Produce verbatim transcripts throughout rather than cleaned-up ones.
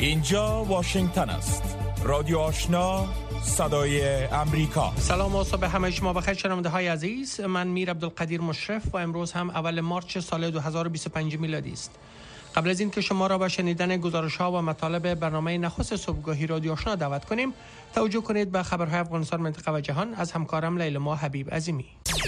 اینجا واشنگتن است. رادیو آشنا، صدای امریکا. سلام و صبح همه شما بخیر شنونده های عزیز. من میر عبدالقدیر مشرف و امروز هم اول مارچ سال دو هزار و بیست و پنج میلادی است. قبل از این که شما را به شنیدن گزارش ها و مطالب برنامه نخست صبحگاهی رادیو آشنا دعوت کنیم، توجه کنید به خبرهای افغانستان، منطقه و جهان از همکارم لیلا حبیب عظیمی.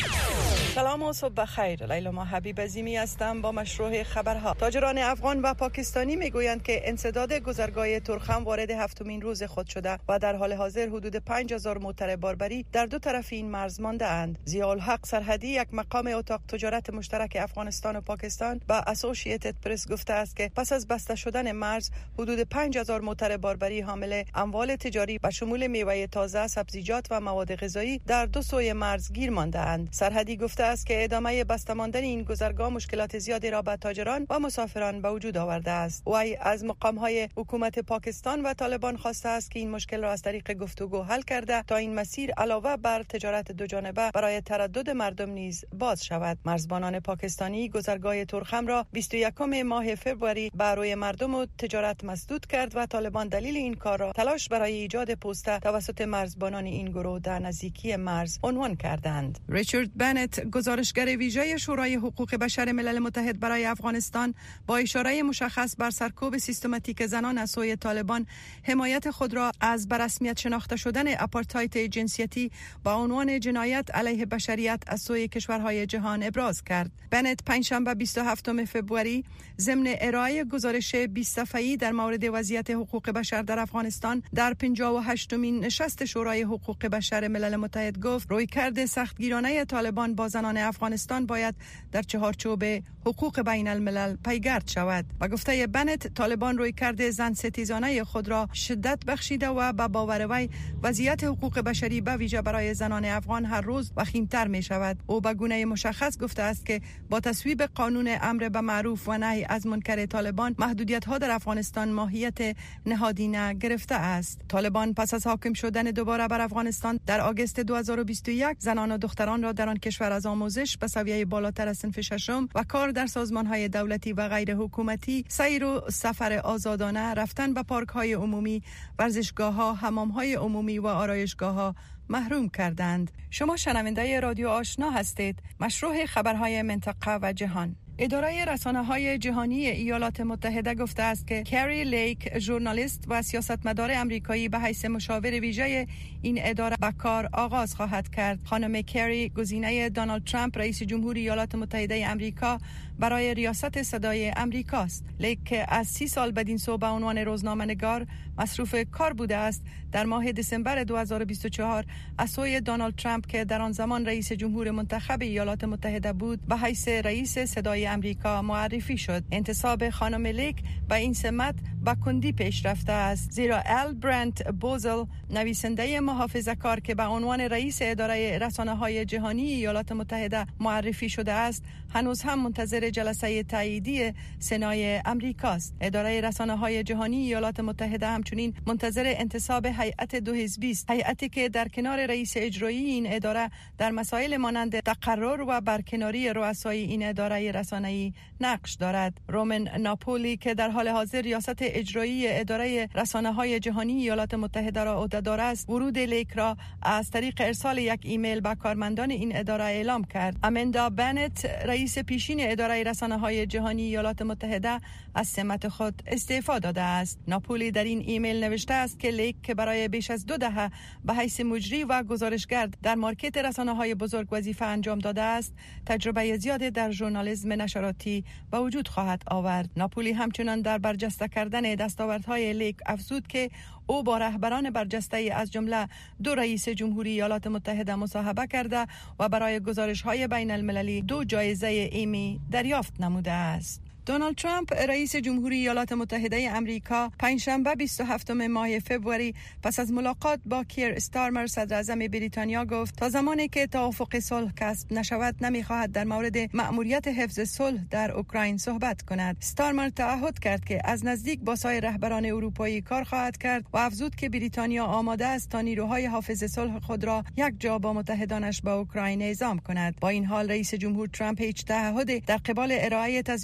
سلام و صبح بخیر. لیلا حبیب عظیمی هستم با مشروع خبرها. تاجران افغان و پاکستانی میگویند که انسداد گذرگاه ترخم وارد هفتمین روز خود شده و در حال حاضر حدود پنج هزار موتر باربری در دو طرف این مرز مانده اند. ضیاءالحق سرحدی، یک مقام اتاق تجارت مشترک افغانستان و پاکستان، با اسوسییتد پرس گفته است که پس از بسته شدن مرز حدود پنج هزار موتر باربری حامل اموال تجاری به شمول میوه تازه، سبزیجات و مواد غذایی در دو سوی مرز گیر مانده اند. سرحدی گفته است که ادامه بسته ماندن این گذرگاه مشکلات زیادی را به تاجران و مسافران به وجود آورده است. وی از مقام‌های حکومت پاکستان و طالبان خواسته است که این مشکل را از طریق گفتگو حل کرده تا این مسیر علاوه بر تجارت دو جانبه برای تردد مردم نیز باز شود. مرزبانان پاکستانی گذرگاه ترخم را بیست و یکم ماه فوریه بر روی مردم و تجارت مسدود کرد و طالبان دلیل این کار را تلاش برای ایجاد پوسته توسط مرزبانان این گروه در نزدیکی مرز عنوان کردند. ریچارد بنت، گزارشگر ویژه شورای حقوق بشر ملل متحد برای افغانستان، با اشاره مشخص بر سرکوب سیستماتیک زنان از سوی طالبان، حمایت خود را از به رسمیت شناخته شدن آپارتاید جنسیتی با عنوان جنایت علیه بشریت از سوی کشورهای جهان ابراز کرد. بنت پنجشنبه بیست و هفتم فوریه ضمن ارائه گزارش بیست صفحه‌ای در مورد وضعیت حقوق بشر در افغانستان در پنجاه و هشتمین نشست شورای حقوق بشر ملل متحد گفت رویکرد سختگیرانه طالبان با زنان افغانستان باید در چهارچوب حقوق بین الملل پیگرد شود. و گفته بنت، طالبان رویکرد زن ستیزانه خود را شدت بخشیده و به باور وی وضعیت حقوق بشری به ویژه برای زنان افغان هر روز وخیمتر می شود. او به گونه مشخص گفته است که با تصویب قانون امر به معروف و نهی از منکر طالبان، محدودیت ها در افغانستان ماهیت نهادینه گرفته است. طالبان پس از حاکم شدن دوباره بر افغانستان در آگوست دو هزار و بیست و یک زنان و دختران را در آن کشور از آموزش به سویه بالاتر از صنف ششم و کار در سازمان‌های دولتی و غیر حکومتی، سیر و سفر آزادانه، رفتن به پارک‌های عمومی، ورزشگاه‌ها، حمام‌های عمومی و آرایشگاه‌ها محروم کردند. شما شنونده رادیو آشنا هستید. مشروع خبرهای منطقه و جهان. اداره رسانه‌های جهانی ایالات متحده گفته است که کری لیک، ژورنالیست و سیاستمدار آمریکایی، به حیث مشاور ویژه این اداره به کار آغاز خواهد کرد. خانم کری گزینه دونالد ترامپ رئیس جمهور ایالات متحده آمریکا برای ریاست صدای آمریکاست. لیک از سی سال بدین سو به عنوان روزنامه‌نگار مصروف کار بوده است. در ماه دسامبر دو هزار و بیست و چهار از سوی دونالد ترامپ که در آن زمان رئیس جمهور منتخب ایالات متحده بود به حیث رئیس صدای آمریکا معرفی شد. انتصاب خانم لیک به این سمت با کندی پیش رفته است، زیرا ال برنت بوزل، نویسنده محافظه‌کار که به عنوان رئیس اداره رسانه‌های جهانی ایالات متحده معرفی شده است، هنوز هم منتظر جلسه تاییدی سنای آمریکاست. اداره رسانه‌های جهانی ایالات متحده همچنین منتظر انتصاب هیئت دو حزبی است، هیئتی که در کنار رئیس اجرایی این اداره در مسائل مانند تقرر و برکناری رؤسای این اداره رسانه‌ای نقش دارد. رومن ناپولی که در حال حاضر ریاست اجرایی اداره رسانه‌های جهانی ایالات متحده را عهده‌دار است، ورود لیک را از طریق ارسال یک ایمیل به کارمندان این اداره اعلام کرد. امندا بنت، رئیس پیشین اداره رسانه‌های جهانی ایالات متحده، از سمت خود استعفا داده است. ناپولی در این ایمیل نوشته است که لیک که برای بیش از دو دهه به حیث مجری و گزارشگر در مارکت رسانه‌های بزرگ وظیفه انجام داده است، تجربه زیادی در ژورنالیسم نشراتی به وجود خواهد آورد. ناپولی همچنان در برجسته کردن دستاوردهای لیک افزود که او با رهبران برجسته از جمله دو رئیس جمهوری ایالات متحده مصاحبه کرده و برای گزارش‌های بین المللی دو جایزه ایمی دریافت نموده است. دونالد ترامپ رئیس جمهوری ایالات متحده آمریکا پنجشنبه بیست و هفتم ماه فوریه پس از ملاقات با کیر استارمر صدر اعظم بریتانیا گفت تا زمانی که توافق صلح کسب نشود نمیخواهد در مورد مأموریت حفظ صلح در اوکراین صحبت کند. استارمر تعهد کرد که از نزدیک با سایر رهبران اروپایی کار خواهد کرد و افزود که بریتانیا آماده است تا نیروهای حافظ صلح خود را یک جا با متحدانش به اوکراین اعزام کند. با این حال رئیس جمهور ترامپ هیچ تعهدی در قبال ارائه تضمین‌های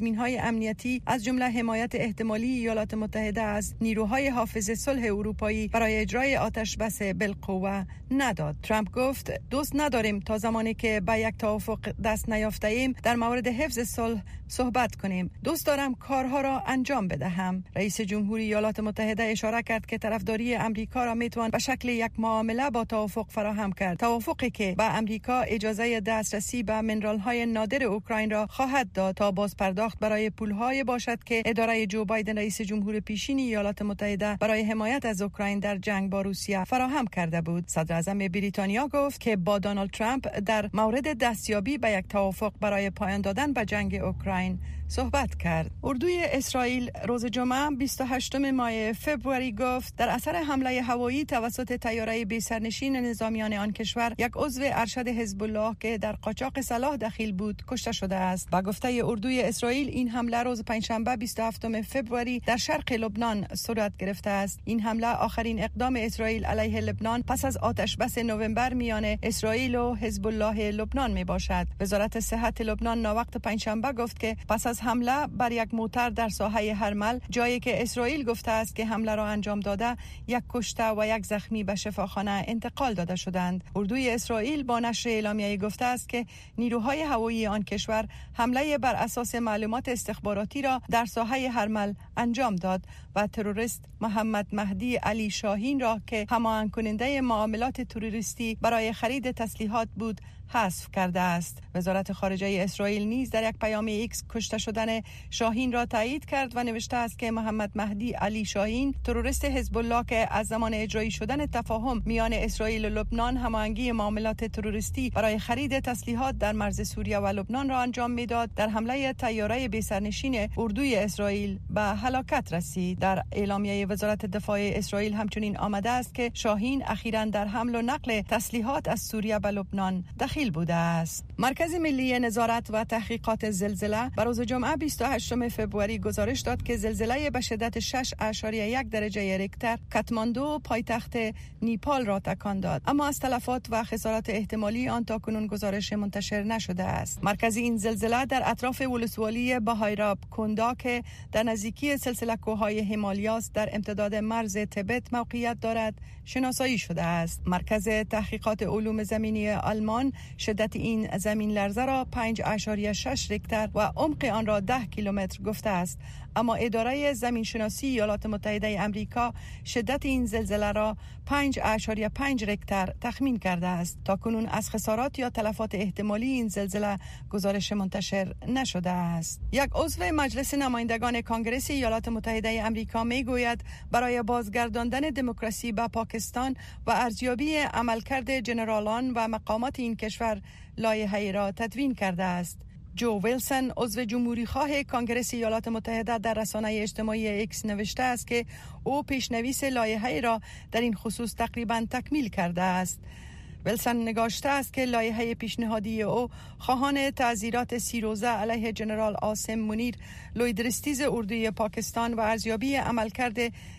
امنیتی از جمله حمایت احتمالی ایالات متحده از نیروهای حافظ صلح اروپایی برای اجرای آتش بس بالقوه نداد. ترامپ گفت دوست نداریم تا زمانی که به یک توافق دست نیافته ایم در مورد حفظ صلح صحبت کنیم. دوست دارم کارها را انجام بدهم. رئیس جمهوری ایالات متحده اشاره کرد که طرفداری امریکا را میتوان به شکل یک معامله با توافق فراهم کرد. توافقی که به امریکا اجازه دسترسی به منرال‌های نادر اوکراین را خواهد داد تا باز پرداخت برای پول‌های باشد که اداره جو بایدن رئیس جمهور پیشین ایالات متحده برای حمایت از اوکراین در جنگ با روسیه فراهم کرده بود. صدر اعظم بریتانیا گفت که با دونالد ترامپ در مورد دستیابی به یک توافق برای پایان دادن به جنگ اوکراین صحبت کرد. اردوی اسرائیل روز جمعه بیست و هشتم ماه فوریه گفت در اثر حمله هوایی توسط طیاره بی سرنشین نظامیان آن کشور یک عضو ارشد حزب الله که در قاچاق سلاح دخیل بود کشته شده است. با گفته اردوی اسرائیل این حمله روز پنجشنبه بیست و هفتم فوریه در شرق لبنان صورت گرفته است. این حمله آخرین اقدام اسرائیل علیه لبنان پس از آتش بس نوامبر میان اسرائیل و حزب الله لبنان می باشد. وزارت صحت لبنان ناوقت پنجشنبه گفت که پس از حمله بر یک موتر در ساحه هرمل، جایی که اسرائیل گفته است که حمله را انجام داده، یک کشته و یک زخمی به شفاخانه انتقال داده شدند. اردوی اسرائیل با نشر اعلامیه‌ای گفته است که نیروهای هوایی آن کشور حمله بر اساس معلومات استخباراتی را در ساحه هرمل انجام داد و تروریست محمد مهدی علی شاهین را که هماهنگ کننده معاملات تروریستی برای خرید تسلیحات بود حذف کرده است. وزارت خارجه اسرائیل نیز در یک پیام ایکس کشته شدن شاهین را تایید کرد و نوشته است که محمد مهدی علی شاهین تروریست حزب الله که از زمان اجرایی شدن تفاهم میان اسرائیل و لبنان هماهنگی معاملات تروریستی برای خرید تسلیحات در مرز سوریه و لبنان را انجام میداد، در حمله طیاره بی سرنشین اردوی اسرائیل به هلاکت رسید. در اعلامیه وزارت دفاع اسرائیل همچنین آمده است که شاهین اخیراً در حمل و نقل تسلیحات از سوریه به لبنان دخیل بوده است. مرکز ملی نظارت و تحقیقات زلزله بر روز جمعه بیست و هشتم فوریه گزارش داد که زلزله به شدت شش اعشاریه یک درجه ریکتر کاتماندو پایتخت نیپال را تکان داد، اما از تلفات و خسارات احتمالی آن تاکنون گزارش منتشر نشده است. مرکز این زلزله در اطراف ولسوالی بهایراب کندا که در نزدیکی سلسله کوههای هیمالیاس در امتداد مرز تبت موقعیت دارد شناسایی شده است. مرکز تحقیقات علوم زمینی آلمان شدت این زمین لرزه را پنج اعشاریه شش ریکتر و عمق آن را ده کیلومتر گفته است، اما اداره زمین شناسی ایالات متحده آمریکا شدت این زلزله را پنج اعشاریه پنج ریکتر تخمین کرده است. تاکنون از خسارات یا تلفات احتمالی این زلزله گزارش منتشر نشده است. یک عضو مجلس نمایندگان کانگرس ایالات متحده آمریکا میگوید برای بازگرداندن دموکراسی به پاکستان و ارزیابی عملکرد جنرالان و مقامات این کشور لایحه‌ای را تدوین کرده است. جو ویلسون عضو جمهوری خواه کانگرس ایالات متحده در رسانه اجتماعی ایکس نوشته است که او پیشنویس لایحه‌ای را در این خصوص تقریباً تکمیل کرده است. ویلسون نگاشته است که لایحه پیشنهادی او خواهان تعزیرات سی روزه علیه جنرال عاصم منیر، لویدرستیز اردوی پاکستان و ارزیابی عملکرد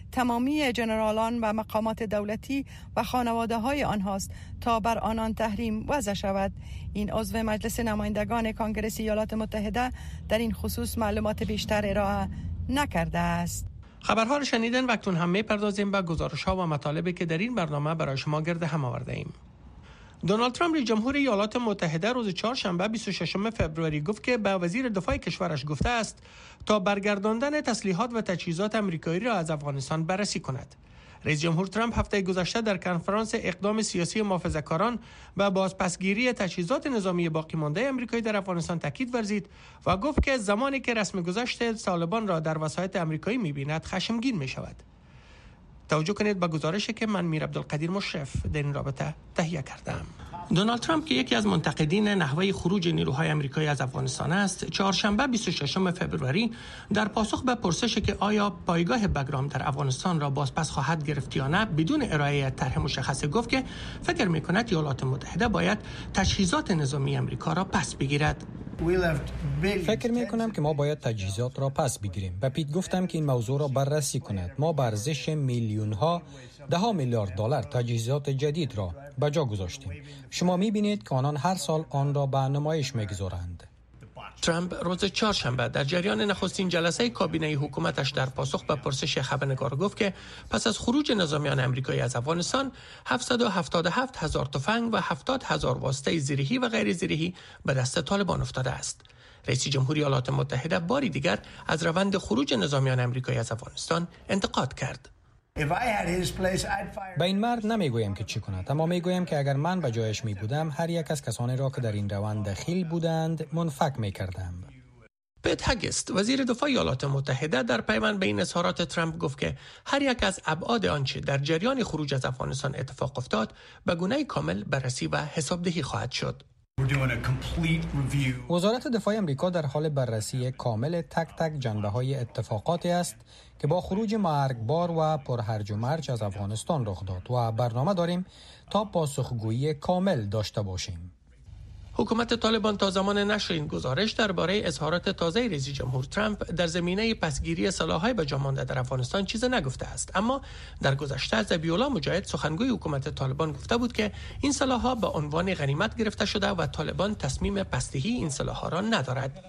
تمامی جنرالان و مقامات دولتی و خانواده های آنهاست تا بر آنان تحریم وضع شود. این عضو مجلس نمایندگان کانگرس ایالات متحده در این خصوص معلومات بیشتر ارائه نکرده است. خبرها را شنیدن و اکنون هم می‌پردازیم به گزارش‌ها و مطالبی که در این برنامه برای شما گرد هم آورده ایم. دونالد ترامپ رئیس جمهور ایالات متحده روز چهارشنبه بیست و ششم فوریه گفت که به وزیر دفاع کشورش گفته است تا برگرداندن تسلیحات و تجهیزات آمریکایی را از افغانستان بررسی کند. رئیس جمهور ترامپ هفته گذشته در کنفرانس اقدام سیاسی محافظه‌کاران به بازپسگیری تجهیزات نظامی باقی مانده آمریکایی در افغانستان تاکید ورزید و گفت که زمانی که رسم گذشت طالبان را در وسایط آمریکایی می‌بیند خشمگین می‌شود. توجه کنید به گزارشی که من میر عبدالقدیر مشرف در این رابطه تهیه کردم. دونالد ترامپ که یکی از منتقدین نحوه خروج نیروهای آمریکایی از افغانستان است، چهارشنبه بیست و ششم فوریه در پاسخ به پرسشی که آیا پایگاه بگرام در افغانستان را بازپس خواهد گرفت یا نه، بدون ارائه طرح مشخص گفت که فکر می‌کند ایالات متحده باید تجهیزات نظامی آمریکا را پس بگیرد. فکر می کنم که ما باید تجهیزات را پس بگیریم. به پیت گفتم که این موضوع را بررسی کند. ما به ارزش میلیون ها ده ها میلیارد دلار تجهیزات جدید را به جا گذاشتیم. شما می بینید که آنان هر سال آن را به نمایش می گذارند. ترامپ روز چهارشنبه در جریان نخستین جلسه کابینه حکومتش در پاسخ به پرسش خبرنگار گفت که پس از خروج نظامیان آمریکایی از افغانستان هفتصد و هفتاد و هفت هزار تفنگ و هفتاد هزار واسطه زیرهی و غیر زیرهی به دست طالبان افتاده است. رئیس جمهوری ایالات متحده باری دیگر از روند خروج نظامیان آمریکایی از افغانستان انتقاد کرد. به این مرد نمیگویم که چی کند، اما میگویم که اگر من به جایش می بودم هر یک از کسانی را که در این روند دخیل بودند منفک می کردم. پیت هگست وزیر دفاع ایالات متحده در پیوند به این اظهارات ترامپ گفت که هر یک از ابعاد آنچه در جریان خروج از افغانستان اتفاق افتاد به گونه کامل بررسی و حسابدهی خواهد شد. وزارت دفاع آمریکا در حال بررسی کامل تک تک جنبه‌های اتفاقاتی است که با خروج مرگبار و پرهرج و مرج از افغانستان رخ داد و برنامه داریم تا پاسخگویی کامل داشته باشیم. حکومت طالبان تا زمان نشر این گزارش درباره اظهارات تازه رئیس جمهور ترامپ در زمینه پسگیری سلاح‌های به جا مانده در افغانستان چیز نگفته است، اما در گذشته ذبیح‌الله مجاهد سخنگوی حکومت طالبان گفته بود که این سلاح‌ها به عنوان غنیمت گرفته شده و طالبان تصمیم پسدهی این سلاح‌ها را ندارد.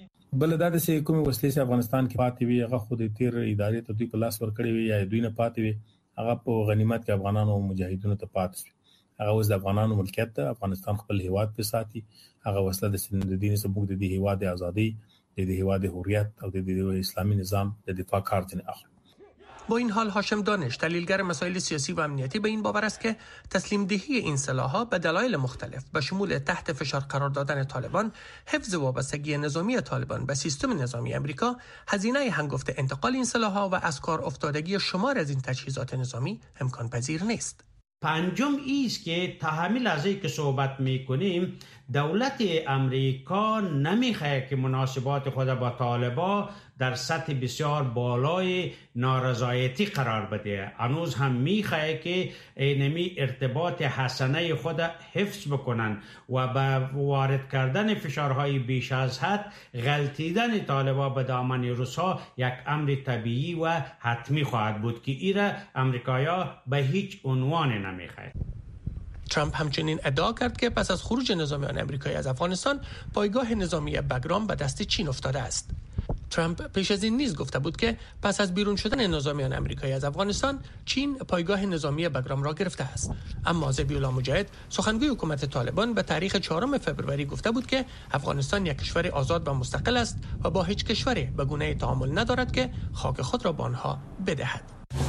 بل دا د سې کومې وسلې چې افغانستان کې پاتې وي هغه خو د تیر ادارې ته دوی په لاس ورکړې وي یا دوی نه پاتې وي هغه په غنیمت کې افغانانو او مجاهدینو ته پاتې شي. هغه اوس د افغانانو ملکیت ده، افغانستان خپل هیواد په ساتي. هغه وسله د سندین سبوک د دې هیواد د ازادي، د دې هیواد د حریت او د دې اسلامي نظام د دفاع کار ځنه اخلي. با این حال هاشم دانش دلیلگر مسائل سیاسی و امنیتی به این باور است که تسلیم دهی این سلاح‌ها به دلایل مختلف به شمول تحت فشار قرار دادن طالبان، حفظ وابستگی نظامی طالبان به سیستم نظامی آمریکا، هزینه هنگفت انتقال این سلاح‌ها و از کار افتادگی شمار از این تجهیزات نظامی امکان پذیر نیست. پنجم ایست که تا همین لحظه که صحبت میکنیم دولت امریکا نمیخواه که مناسبات خود با طالبان در سطح بسیار بالای نارضایتی قرار بده. هنوز هم میخواه که اینمی ارتباط حسنه خود حفظ بکنن و با وارد کردن فشارهای بیش از حد غلطیدن طالبان به دامن روس‌ها یک امر طبیعی و حتمی خواهد بود که ایره امریکایا به هیچ عنوان نمیخواه. ترامپ همچنین ادعا کرد که پس از خروج نظامیان آمریکایی از افغانستان پایگاه نظامی بگرام به دست چین افتاده است. ترامپ پیش از این نیز گفته بود که پس از بیرون شدن نظامیان آمریکایی از افغانستان چین پایگاه نظامی بگرام را گرفته است. اما ذبیح‌الله مجاهد سخنگوی حکومت طالبان به تاریخ چهارم فوریه گفته بود که افغانستان یک کشور آزاد و مستقل است و با هیچ کشوری به گونه تعامل ندارد که خاک خود را به آنها بدهد.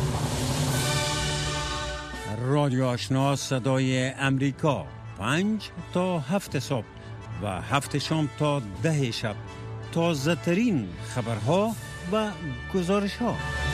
رادیو آشنا صدای امریکا پنج تا هفت صبح و هفت شام تا ده شب تازه ترین خبرها و گزارش ها.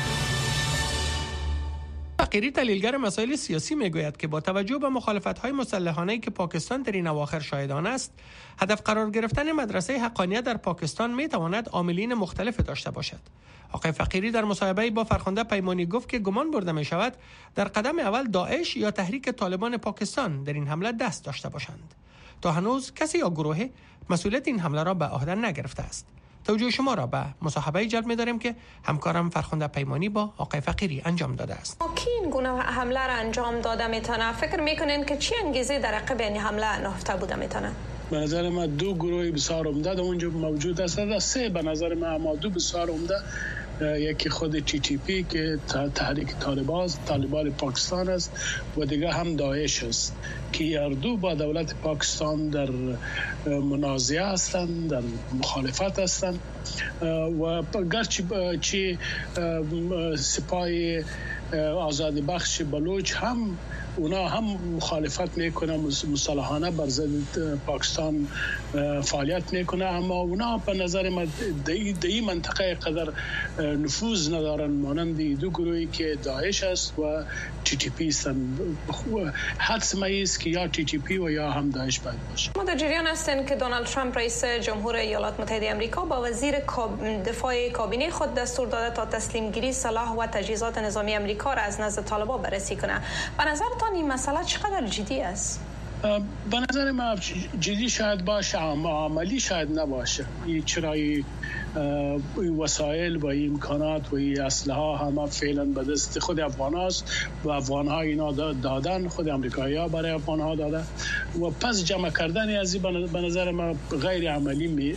فقیری دلیلگر مسائل سیاسی میگوید که با توجه به مخالفت‌های مسلحانه‌ای که پاکستان در این اواخر شاهدان است، هدف قرار گرفتن مدرسه حقانیت در پاکستان میتواند عاملین مختلف داشته باشد. آقای فقیری در مصاحبه‌ای با فرخنده پیمانی گفت که گمان برده می شود در قدم اول داعش یا تحریک طالبان پاکستان در این حمله دست داشته باشند. تا هنوز کسی یا گروهی مسئولیت این حمله را به عهده نگرفته است. توجه شما را به مصاحبه جلب می‌داریم که همکارم فرخنده پیمانی با آقای فقیری انجام داده است. کی این گونه حمله را انجام داده میتونه؟ فکر میکنین که چی انگیزه در عقب این حمله نهفته بوده میتونه؟ به نظر من دو گروه بسیار عمده در اونجا موجود است. سه به نظر من اما دو بسیار عمده، یکی خود تی تی پی که تحریک طالبان طالبان پاکستان است و دیگه هم داعش است که هر دو با دولت پاکستان در منازعه هستند، در مخالفت هستند و گرچه چه سپاه آزادی بخش بلوچ هم اونا هم مخالفت میکنه، مصالحانه بر ضد پاکستان فعالیت میکنه، اما اونا به نظر من در این منطقه قدر نفوذ ندارن مانند دو گروهی که داعش است و تی تی پی هستند. حدس است که یا تی تی پی و یا هم داعش باید باشه. ما در جریان هستیم که دونالد ترامپ رئیس جمهور ایالات متحده آمریکا با وزیر دفاع کابینه خود دستور داده تا تسلیم گیری سلاح و تجهیزات نظامی آمریکا را از نزد طالبان بررسی کنه. به نظرتان این مسئله چقدر جدی است؟ به نظر من جدی شاید باشه اما عملی شاید نباشه. این چرایی این وسایل و این امکانات و این اسلحه ها همه فعلا به دست خود افغان هاست و افغان ها اینا دادن، خود امریکایی ها برای افغان ها دادن و پس جمع کردن از این به نظر من غیر عملی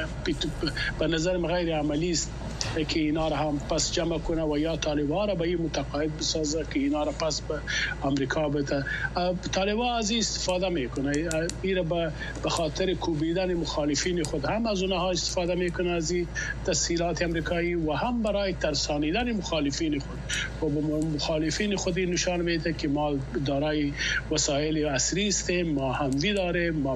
به نظر من غیر عملی است که اینا را هم پس جمع کنه و یا طالبان را به این متقاعد بسازه که اینا را پس به امریکا بده. طالبان از این استفاده میکنه، این را به خاطر کوبیدن مخالفین خود هم از اونها استفاده میکنه از این تسهیلات امریکایی و هم برای ترسانیدن مخالفین خود و به مخالفین خود نشان میده که ما دارای وسایل عصری هستیم، ما هموی داریم، ما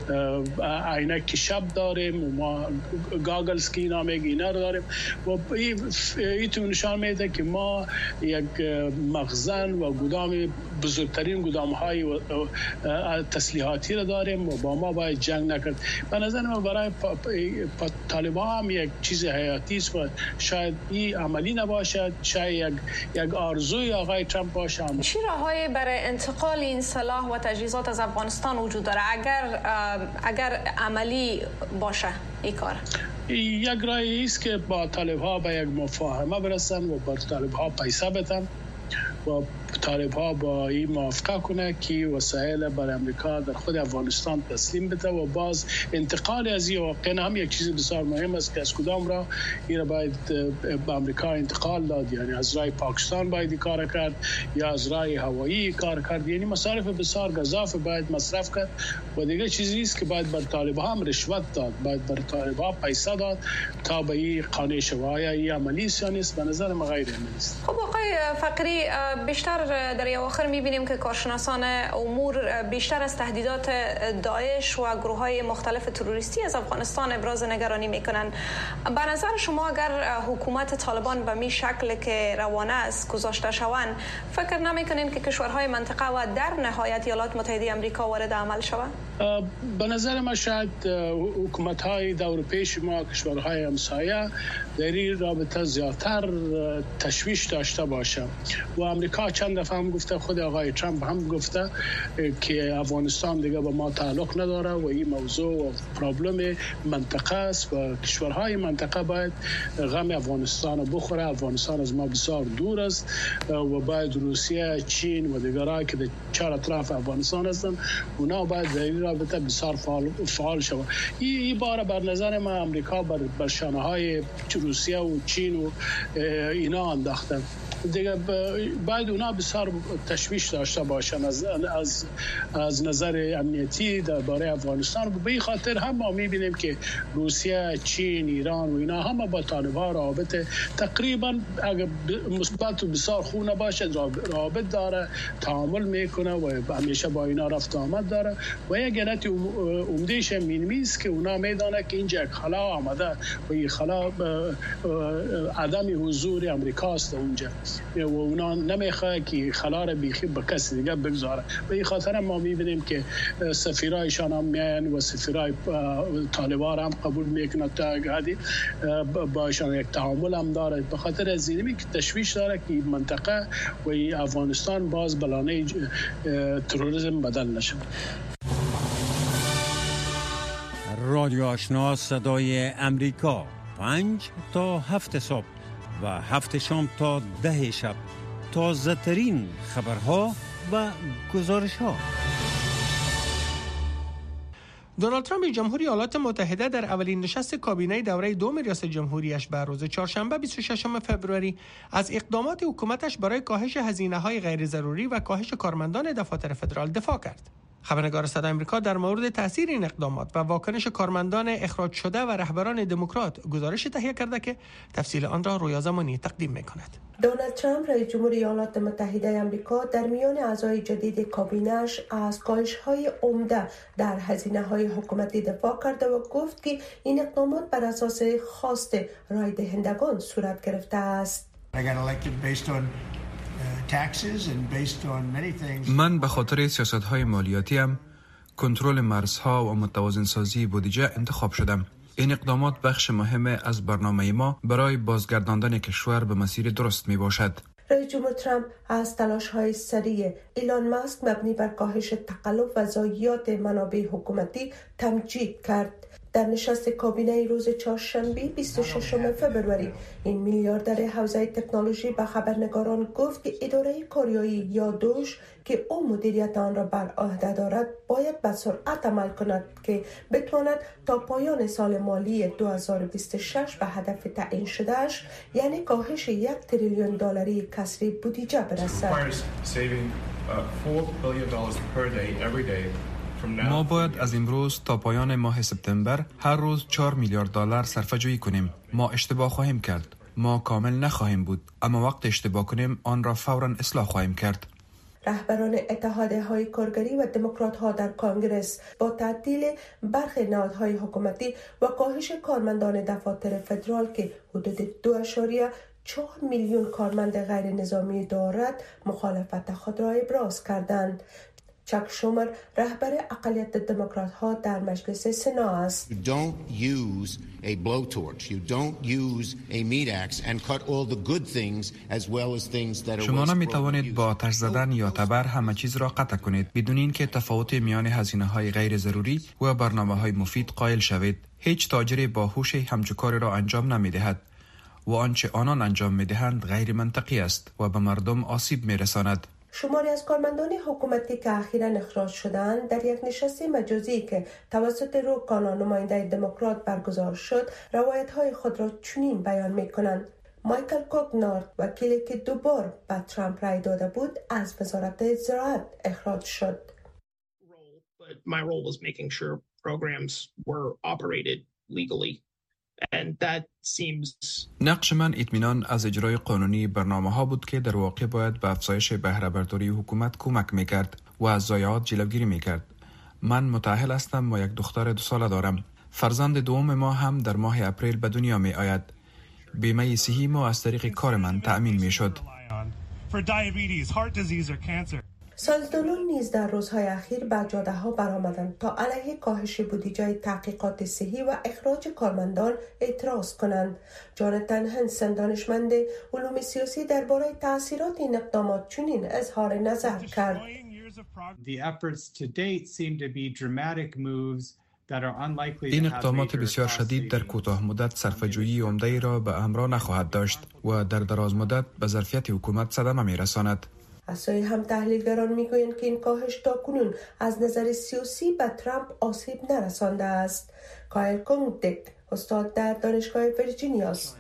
عینک شب داریم و ما گاگلز که اینا میگه اینا داریم و این تو نشان میده که ما یک مخزن و گدام بزرگترین گدام های تسلیحاتی را داریم و با ما باید جنگ نکرد. به نظر من برای طالبان هم یک چیز حیاتی است و شاید این عملی نباشد، شاید یک یک آرزوی آقای ترامپ باشه. چه راههایی برای انتقال این سلاح و تجهیزات از افغانستان وجود داره اگر اگر عملی باشه این کار؟ یک راهی است که با طالب‌ها به یک مفاهمه برسن و با طالب‌ها پیسه بدن و طالب‌ها با این موافقه کنه که وسایل بر امریکا در خود افغانستان تسلیم بده و باز انتقال از این واقعا هم یک چیز بسیار مهم است که از کدام را این را باید به امریکا انتقال داد، یعنی از رای پاکستان باید کار کرد یا از رای هوایی کار کرد، یعنی مصارف بسیار گزاف باید مصرف کرد و دیگه چیزی است که باید بر طالب‌ها هم رشوت داد، باید بر طالب‌ها پیسه داد تا به این قانع شوای این عملی است. به نظر من غیر عملی است. خب آقای فقری، بیشتر در اواخر می‌بینیم که کارشناسان امور بیشتر از تهدیدات داعش و گروه‌های مختلف تروریستی از افغانستان ابراز نگرانی می‌کنند. به نظر شما اگر حکومت طالبان به می شکل که روانه است گذاشته شوند، فکر نمی‌کنین که کشورهای منطقه و در نهایت ایالات متحده آمریکا وارد عمل شوند؟ به نظر من شاید حکومت‌های دور پیش ما، کشورهای همسایه در این رابطه زیادتر تشویش داشته باشه و امریکا چند دفعه هم گفته، خود آقای ترامپ هم گفته که افغانستان دیگه با ما تعلق نداره و این موضوع و پرابلم منطقه است و کشورهای منطقه باید غم افغانستان رو بخوره. افغانستان از ما بسیار دور است و باید روسیه، چین و دیگرها که در چهار اطراف افغانستان هستند اونا باید در این رابطه بسیار فعال, فعال شود. این ای بار بر نظر ما امریکا بر, بر شانه‌های روسیه و چین و اینا انداختن دیگه، باید اونا بسیار تشویش داشته باشن از از از نظر امنیتی درباره افغانستان. به این خاطر هم ما می‌بینیم که روسیه، چین، ایران و اینا هم با طالبان رابطه تقریبا اگر مثبت و بسیار خوب نباشه رابطه داره، تعامل میکنه و همیشه با اینا رفت آمد داره و یک علت عمده‌اش اینمی است که اونا میدونه که اینجا یک خلا آمده و این خلا عدم حضور امریکاست اونجا و اونا نمیخواد که خلا را بیخی به کسی دیگه بگذاره. به این خاطر ما میبینیم که سفیرایشان هم میان و سفیرای طالبان هم قبول میکنه تا حدی باشان یک تعامل هم داره. به خاطر از اینمی که تشویش داره که منطقه و افغانستان باز بلانه تروریسم بدل نشه. رادیو آشنا صدای امریکا، پنج تا هفت صبح و هفت شام تا ده شب، تازه ترین خبرها و گزارش ها. دونالد ترامپ جمهوری ایالات متحده در اولین نشست کابینه دوره دوم ریاست جمهوریش بر روز چهارشنبه بیست و ششم فوریه از اقدامات حکومتش برای کاهش هزینه‌های غیر ضروری و کاهش کارمندان دفاتر فدرال دفاع کرد. خبرنگار صدای آمریکا در مورد تاثیر این اقدامات و واکنش کارمندان اخراج شده و رهبران دموکرات گزارش تهیه کرده که تفصیل آن را رویا زمانی تقدیم می‌کند. دونالد ترامپ رئیس جمهور ایالات متحده آمریکا در میان اعضای جدید کابینه‌اش از کاهش‌های عمده در هزینه‌های حکومتی دفاع کرد و گفت که این اقدامات بر اساس خواست رای دهندگان صورت گرفته است. من به خاطر سیاست‌های مالیاتیم، کنترل مرزها و متوازن سازی بودجه انتخاب شدم. این اقدامات بخش مهم از برنامه ما برای بازگرداندن کشور به مسیر درست می باشد. رئیس جمهور ترامپ از تلاش‌های سریع ایلان ماسک مبنی بر کاهش تکلف و ضایعات منابع حکومتی تمجید کرد. در نشست کابینه روز چهارشنبه بیست و ششم فبروری این میلیاردر حوزه تکنولوژی به خبرنگاران گفت که اداره کاریایی یا دوش که او مدیریت آن را بر عهده دارد باید به سرعت عمل کند که بتواند تا پایان سال مالی دو هزار و بیست و شش به هدف تعیین شدهش یعنی کاهش یک تریلیون دلاری کسری بودجه برسد. ما باید از امروز تا پایان ماه سپتامبر هر روز چهار میلیارد دلار صرفه‌جویی کنیم. ما اشتباه خواهیم کرد. ما کامل نخواهیم بود، اما وقت اشتباه کنیم آن را فوراً اصلاح خواهیم کرد. رهبران اتحادیه‌های کارگری و دموکرات‌ها در کنگره با تعطیل برخی نهادهای حکومتی و کاهش کارمندان دفاتر فدرال که حدود دو اشاریه چهار میلیون کارمند غیر نظامی دارد مخالفت خود را ابراز کردند. چاک شومر رهبر اقلیت دموکرات ها در مجلس سنا است. You don't use a blowtorch. You don't use a meat axe and cut all the good things as well as things that are. شما نمی توانید با آتش زدن یا تبر همه چیز را قطع کنید بدون اینکه تفاوت میان هزینه های غیر ضروری و برنامه های مفید قائل شوید. هیچ تاجر باهوشی همچون کاری را انجام نمی دهد و آنچه آنان انجام می دهند غیر منطقی است و به مردم آسیب می رساند. شماری از کارمندان حکومتی که اخیراً اخراج شدند در یک نشست مجازی که توسط رو کانال نماینده دموکرات برگزار شد روایت‌های خود را چنین بیان می‌کنند. مایکل کوکنارد وکیلی که دوبار به ترامپ رای داده بود از وزارت زراعت اخراج شد. My role was making sure programs were operated legally. And that seems... نقش من اطمینان از اجرای قانونی برنامه ها بود که در واقع باید به افزایش بهره برداری حکومت کمک میکرد و از ضایعات جلوگیری میکرد. من متأهل هستم و یک دختر دو ساله دارم. فرزند دوم ما هم در ماه اپریل به دنیا می آید. بیمه صحی ما از طریق کار من تأمین می شد. سازدولون نیز در روزهای اخیر به جاده ها برآمدند تا علیه کاهش بودجه تحقیقات صحی و اخراج کارمندان اعتراض کنند. جاناتان هنسن دانشمند علوم سیاسی درباره تاثیرات این اقدامات چنین اظهار نظر کرد. این اقدامات بسیار شدید در کوتاه مدت صرفه‌جویی عمده‌ای را به همراه نخواهد داشت و در دراز مدت به ظرفیت حکومت صدمه می‌رساند. از سوی هم تحلیلگران میگویند که این کاهش تاکنون از نظر سیاسی به ترامپ آسیب نرسانده است. کایل کنگدک استاد در دانشگاه ویرجینیا است.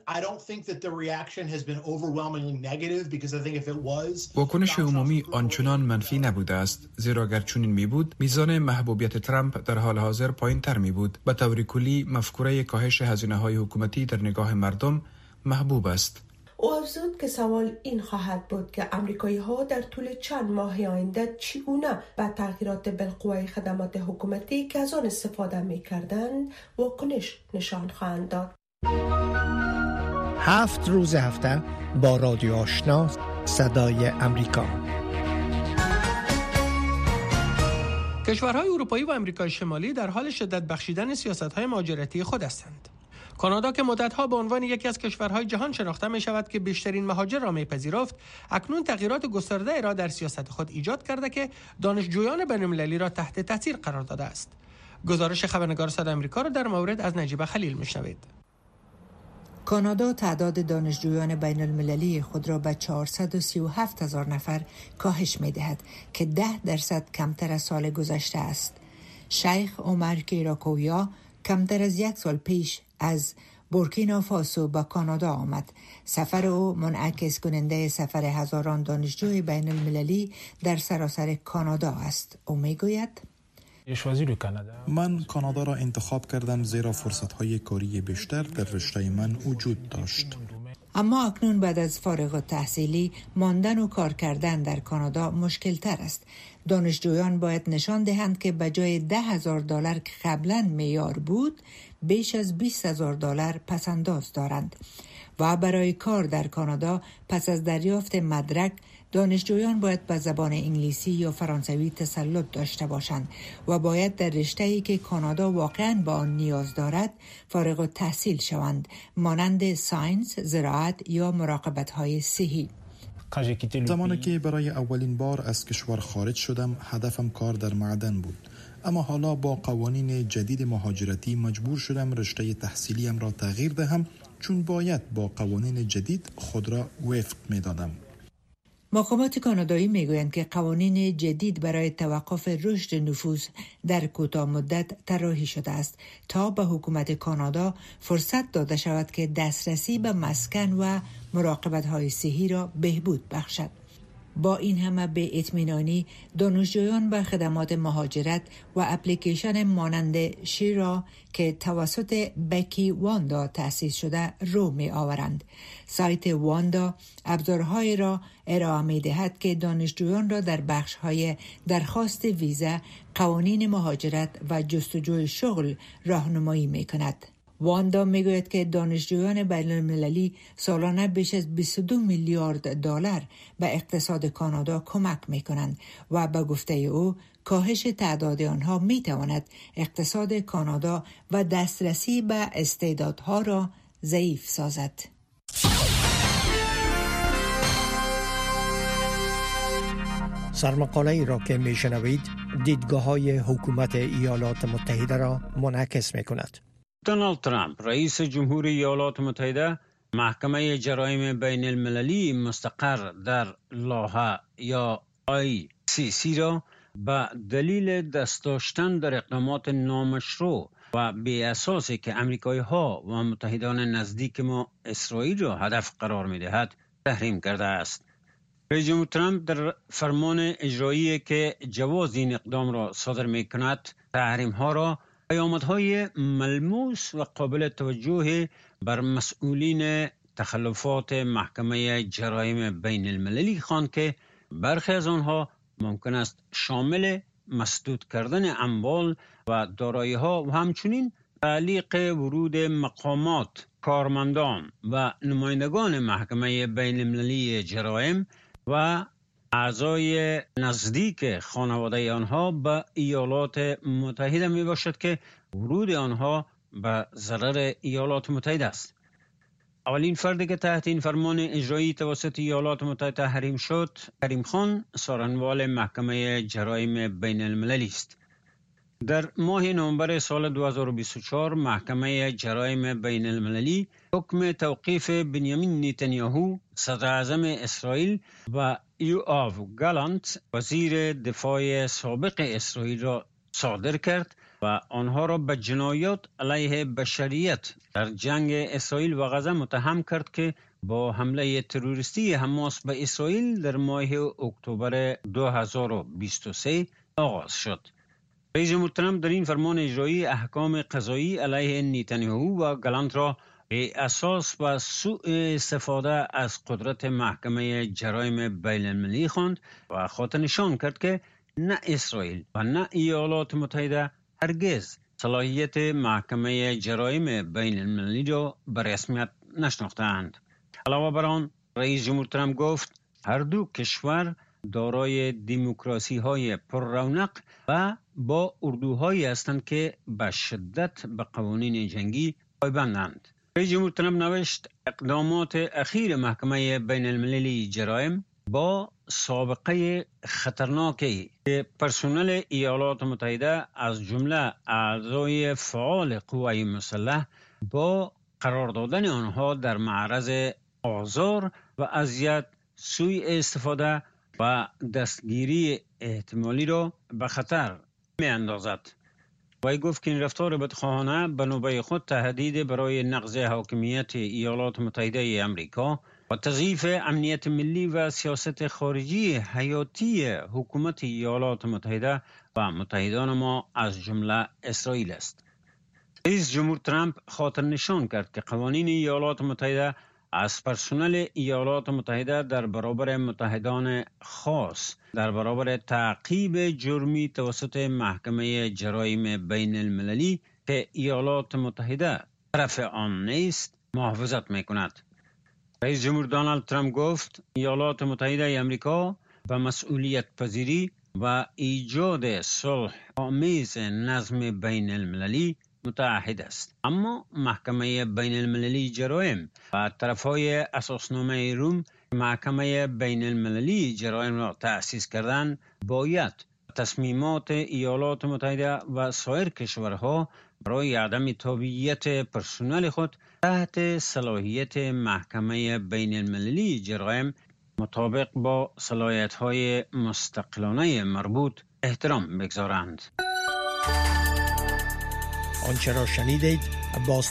واکنش عمومی آنچنان منفی نبوده است، زیرا اگر چنین می بود میزان محبوبیت ترامپ در حال حاضر پایین تر می بود. به طور کلی مفکوره کاهش هزینه های حکومتی در نگاه مردم محبوب است. او افزود که سوال این خواهد بود که امریکایی ها در طول چند ماه آینده چگونه به تغییرات بالقوه خدمات حکومتی که از آن استفاده می کردند واکنش نشان خواهند داد. هفت روز هفته با رادیو آشنا صدای امریکا. کشورهای اروپایی و امریکای شمالی در حال شدت بخشیدن سیاست‌های مهاجرتی خود هستند. کانادا که مدت‌ها به عنوان یکی از کشورهای جهان شناخته می‌شود که بیشترین مهاجر را می‌پذیرفت، اکنون تغییرات گسترده را در سیاست خود ایجاد کرده که دانشجویان بین‌المللی را تحت تاثیر قرار داده است. گزارش خبرنگار صدای آمریکا را در مورد از نجیبه خلیل می‌شنوید. کانادا تعداد دانشجویان بین المللی خود را به چهارصد و سی و هفت هزار نفر کاهش می دهد که ده درصد کمتر از سال گذشته است. شیخ عمر کیراکویا کمتر از یک سال پیش از بورکینافاسو به کانادا آمد. سفر او منعکس کننده سفر هزاران دانشجوی بین المللی در سراسر کانادا است. او می گوید من کانادا را انتخاب کردم زیرا فرصت‌های کاری بیشتر در رشته من وجود داشت. اما اکنون بعد از فارغ التحصیلی ماندن و کار کردن در کانادا مشکل تر است. دانشجویان باید نشان دهند که به جای ده هزار دلار که قبلا معیار بود بیش از بیست هزار دلار پسنداز دارند و برای کار در کانادا پس از دریافت مدرک دانشجویان باید به زبان انگلیسی یا فرانسوی تسلط داشته باشند و باید در رشته‌ای که کانادا واقعاً به آن نیاز دارد فارغ التحصیل شوند، مانند ساینس، زراعت یا مراقبت‌های صحی. زمانی که برای اولین بار از کشور خارج شدم هدفم کار در معدن بود، اما حالا با قوانین جدید مهاجرتی مجبور شدم رشته تحصیلیم را تغییر دهم، چون باید با قوانین جدید خود را وفق می دادم. مقامات کانادایی میگویند که قوانین جدید برای توقف رشد نفوذ در کوتاه مدت طراحی شده است تا به حکومت کانادا فرصت داده شود که دسترسی به مسکن و مراقبت‌های صحی را بهبود بخشد. با این همه به اطمینانی دانشجویان به خدمات مهاجرت و اپلیکیشن مانند شیرا که توسط بکی واندا تأسیس شده رو می آورند. سایت واندا ابزارهای را ارائه می دهد که دانشجویان را در بخش‌های درخواست ویزا، قوانین مهاجرت و جستجوی شغل راهنمایی می کند. واندا میگوید که دانشجویان بین المللی سالانه بیش از بیست و دو میلیارد دلار به اقتصاد کانادا کمک میکنند و به گفته او کاهش تعداد آنها میتواند اقتصاد کانادا و دسترسی به استعدادها را ضعیف سازد. سرمقاله ای را که میشنوید دیدگاه های حکومت ایالات متحده را منعکس میکند. دونالد ترامپ رئیس جمهور ایالات متحده محکمه جرایم بین المللی مستقر در لاهه یا آی سی سی را به دلیل دست داشتن در اقدامات نامشروع و بی اساسی که امریکایی ها و متحدان نزدیک ما اسرائیل را هدف قرار می دهد تحریم کرده است. رئیس جمهور ترامپ در فرمان اجرایی که جواز این اقدام را صادر می کند تحریم ها را پیامدهای ملموس و قابل توجه بر مسئولین تخلفات محکمه جرایم بین المللی خواند که برخی از آنها ممکن است شامل مسدود کردن اموال و دارایی‌ها و همچنین تعلیق ورود مقامات، کارمندان و نمایندگان محکمه بین المللی جرایم و اعضای نزدیک خانواده آنها به ایالات متحده می باشد که ورود آنها به ضرر ایالات متحده است. اولین فردی که تحت این فرمان اجرایی توسط ایالات متحده تحریم شد، کریم خان، سارنوال محکمه جرایم بین المللی است. در ماه نوامبر سال دو هزار و بیست و چهار محکمه جرایم بین المللی حکم توقیف بنیامین نتانیاهو صدر اعظم اسرائیل و یوآف گالانت وزیر دفاع سابق اسرائیل را صادر کرد و آنها را به جنایات علیه بشریت در جنگ اسرائیل و غزه متهم کرد که با حمله تروریستی حماس به اسرائیل در ماه اکتبر دو هزار و بیست و سه آغاز شد. رئیس جمهور ترامپ در این فرمان اجرایی احکام قضایی علیه نتانیاهو و گالانت را به اساس و سوء استفاده از قدرت محکمه جرایم بین المللی خواند و خاطر نشان کرد که نه اسرائیل و نه ایالات متحده هرگز صلاحیت محکمه جرایم بین المللی را به رسمیت نشناختند. علاوه بر آن رئیس جمهور ترامپ گفت هر دو کشور دارای دموکراسی های پر رونق و با اردوهایی هستند که به شدت به قوانین جنگی پایبندند. رئیس جمهور ترامپ نوشت اقدامات اخیر محکمه بین المللی جرایم با سابقه خطرناکی که پرسنل ایالات متحده از جمله اعضای فعال قوای مسلح با قرار دادن آنها در معرض آزار و اذیت، سوء استفاده و دستگیری احتمالی را به خطر می اندازد. وی گفت که این رفتار بدخواهانه به نوبه خود تهدید برای نقض حاکمیت ایالات متحده امریکا و تضعیف امنیت ملی و سیاست خارجی حیاتی حکومت ایالات متحده و متحدان ما از جمله اسرائیل است. رئیس جمهور ترامپ خاطر نشان کرد که قوانین ایالات متحده از پرسنل ایالات متحده در برابر متحدان خاص در برابر تعقیب جرمی توسط محکمه جرایم بین المللی که ایالات متحده طرف آن نیست محافظت می کند. رئیس جمهور دونالد ترامپ گفت ایالات متحده امریکا به مسئولیت پذیری و ایجاد صلح آمیز نظم بین المللی متعهد است، اما محکمه بین المللی جرایم و طرفهای اساسنامه روم محکمه بین المللی جرایم را تأسیس کردن باید تصمیمات ایالات متحده و سایر کشورها برای عدم تابعیت پرسنل خود تحت صلاحیت محکمه بین المللی جرایم مطابق با صلاحیت‌های مستقلانه مربوط احترام بگذارند. آنچه را شنیدید باز